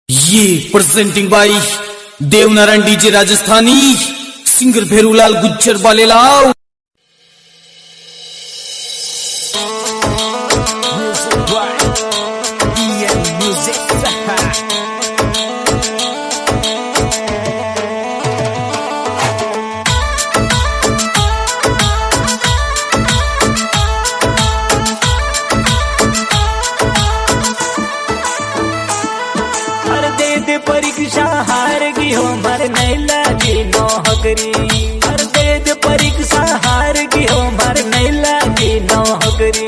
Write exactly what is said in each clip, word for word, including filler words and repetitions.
ये presenting by Devnarayan DJ Rajasthani singer Bherulal Gujjar Balelal. परीक्षा हार गई हो मर नहीं लगी नौकरी। हर दे परीक्षा हार गई हो मर नहीं लगी नौकरी।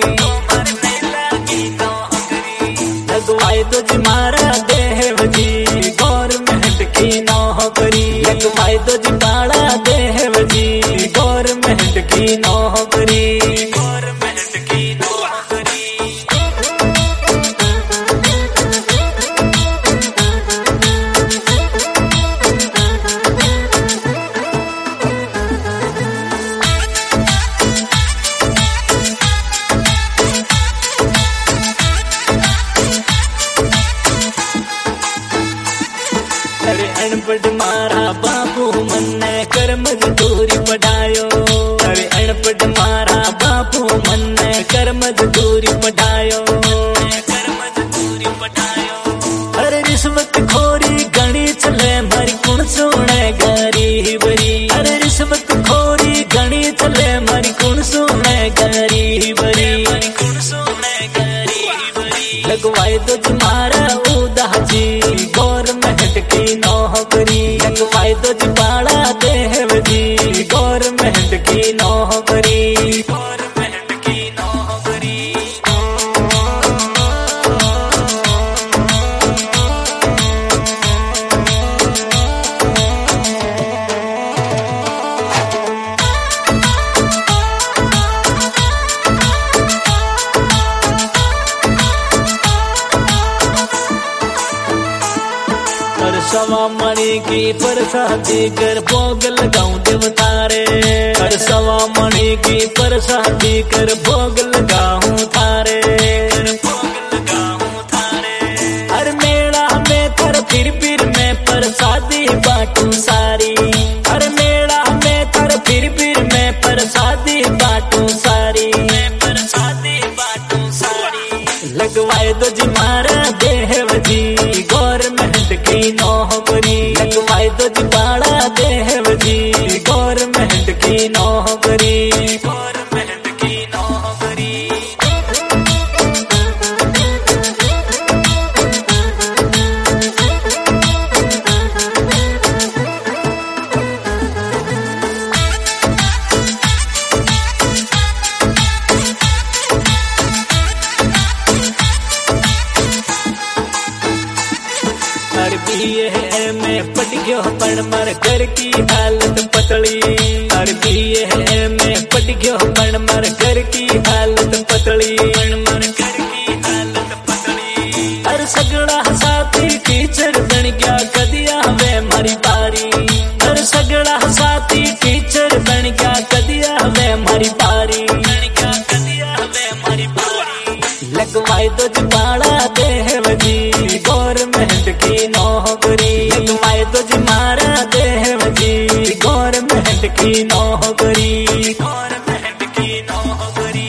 लगवाए तो जिमारा देव जी गवर्नमेंट की नौकरी। लगवाए तो जिमारा देव जी गवर्नमेंट की नौकरी। गवर्नमेंट की नौकरी अनपढ़ मारा बापू मन्ने कर मजदूरी पढ़ायो। अरे अनपढ़ मारा बापू मन्ने कर मजदूरी पढ़ायो। कर मजदूरी पढ़ायो अरे रिश्वत खोरी गणी चले मरी कुण सुने गरीबरी। अरे रिश्वत खोरी गणी चले मरी कुण सुने गरीबरी। मरी कुण सुने गरीबरी लगवाए तो तुम्हारा उदासी गवर्नमेंट की नौकरी। लगवाए तो जिबाड़ा देव जी गवर्नमेंट की नौकरी। गवर्नमेंट की नौकरी सवा मणि की प्रसादी कर भोग लगाऊं देवतारे। हर सवा मणि की प्रसादी कर भोग लगाऊं थारे। भोग लगाऊं थारे हर मेला में कर फिर फिर मैं प्रसादी बाटू सारी। हर मेला में कर फिर फिर मैं प्रसादी बाटू सारी। मैं प्रसादी बाटू सारी लगवाए दो जी मारा देव जी गवर्नमेंट की नौकरी। लगवाए तो जिबाड़ा देव जी गवर्नमेंट की नौकरी। गवर्नमेंट की नौकरी में पट गयो पण मर घर की हालत पतली। हर बीए में पट गयो पण मर घर की हालत पतली। पण मर घर की हालत पतली हर सगड़ा साथी टीचर बन गया कदिया वे मारी पारी। हर सगड़ा साथी टीचर बन गया कदिया वे मारी पारी। बन गया कदिया वे मारी पारी लगवाए तो जिबाड़ा देव जी गवर्नमेंट की नौकरी। लगवाए तो जिमारा देव जी गवर्नमेंट की नौकरी। गवर्नमेंट की नौकरी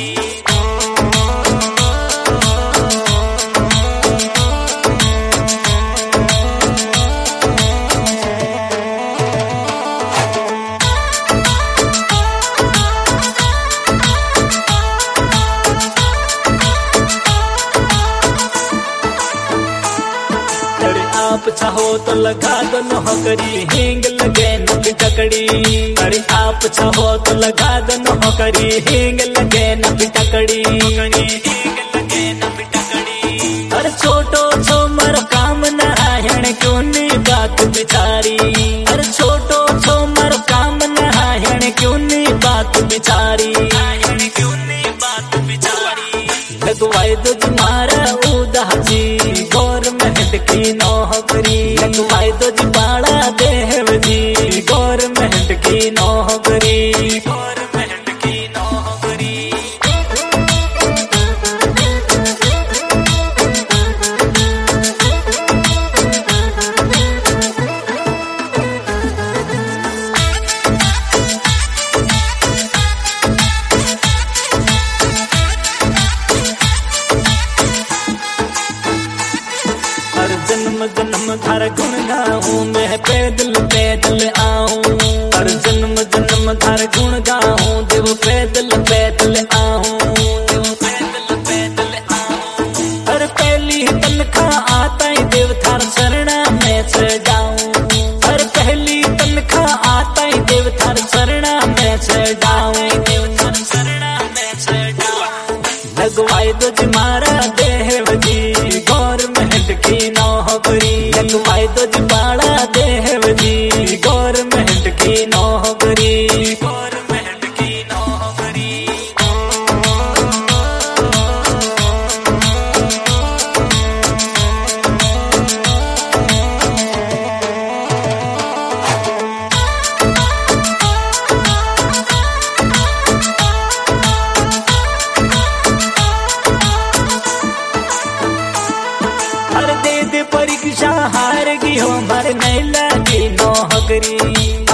आप चाहो तो लगा दो नौकरी हिंग लगे नक टकड़ी। अरे आप चाहो तो लगा दो नौकरी हिंग लगे नक टकड़ी। हिंग लगे नक टकड़ी अरे छोटो छो मर काम नारायण क्यों नी बात बिचारी। अरे छोटो छो मर काम नारायण क्यों नी बात बिचारी। क्यों नी बात बिचारी लगवाए तो तुम्हारा उदासी गवर्नमेंट की नौकरी। लगवाए तो जिबाड़ा देव जी गवर्नमेंट की नौकरी। गवर्नमेंट की नौकरी हर जन्म जन्म थारा गुण गाऊं मैं पैदल पैदल आऊं हर जन्म जन्म थारा गुण गाऊं देव पैदल पैदल आऊं देव पैदल पैदल आऊं हर पहली तनखा आता ही देव थार शरणा में से जाऊं हर पहली तनखा आता ही देव थार शरणा में से जाऊं देव थार शरणा में से जाऊं लगवाई दो मारा देव जी गवर्नमेंट की नौकरी लगवाई दो बाड़ा देव जी गवर्नमेंट की नौकरी गवर्नमेंट की नौकरी हर दे दे परीक्षा हार गई हो मर नहीं लगी नौकरी